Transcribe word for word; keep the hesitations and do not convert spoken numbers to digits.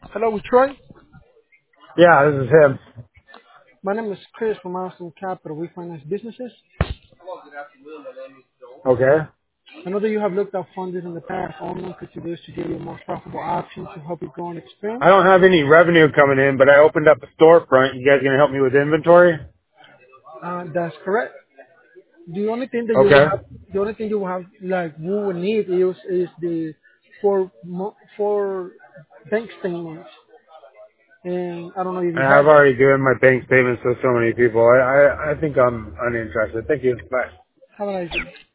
Hello, Troy. Yeah, this is him. My name is Chris from Milestone Capital. We finance businesses. Okay. I know that you have looked at funds in the past. All I'm could do is to give you a more profitable option to help you grow and expand. I don't have any revenue coming in, but I opened up a storefront. You guys gonna help me with inventory? Uh, that's correct. The only thing that you will Okay. have, the only thing you will have, like you will need is is the four mo- four bank statements. And I don't know if you have I've that. already given my bank statements to so many people. I, I, I think I'm uninterested. Thank you. Bye. Have a nice day.